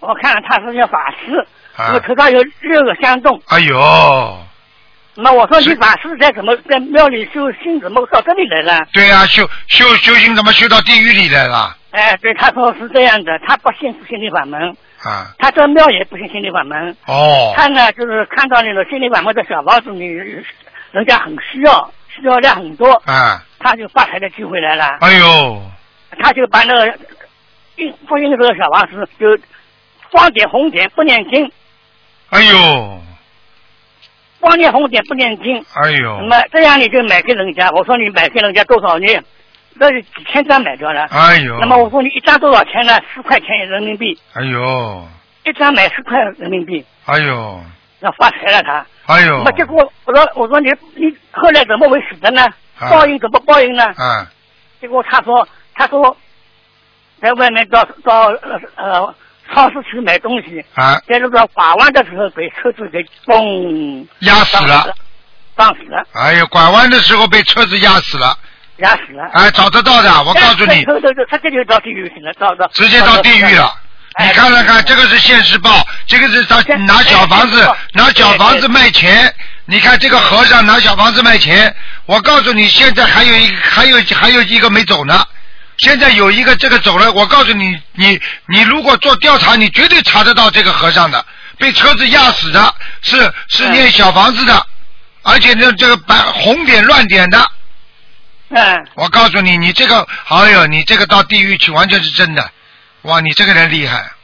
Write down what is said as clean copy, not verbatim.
我看了他是叫法师， 啊我头上有6个香洞。 哎呦， 那我说你法师在庙里修行，怎么到这里来了？ 对呀、修行怎么修到地狱里来了？ 哎，对，他说是这样的，他不信心灵法门， 啊， 他这庙也不信心灵法门。 哦， 他呢就是看到那个心灵法门的小房子里，人家很需要量很多， 啊， 他就发财的机会来了。 哎呦， 他就把那个复印这个小房子就光点红点不念经， 哎呦， 光念红点不念经。 哎呦那，么这样你就买给人家，我说你买给人家多少年？那是几千张买掉了。 哎呦， 那么我说你一张多少钱呢？10块钱人民币， 哎呦， 一张买10块人民币， 哎呦， 那发财了他。 哎呦， 那么结果我说你后来怎么会死的呢？ 啊报应怎么报应呢？ 啊， 结果他说在外面到超市去买东西， 啊， 在路上拐弯的时候被车子给嘣压死了， 撞死了， 哎呦，拐弯的时候被车子压死了， 压死了。 哎，找得到的，我告诉你， 他这就到地狱去了， 直接到地狱了。你看了看，这个是现世报，这个是他拿小房子卖钱。你看这个和尚拿小房子卖钱，我告诉你，现在还有一个没走呢。现在有一个这个走了，我告诉你，你如果做调查，你绝对查得到这个和尚的，被车子压死的，是念小房子的，而且呢这个红点乱点的。我告诉你，你这个，哎呦，你这个到地狱去完全是真的，哇，你这个人厉害。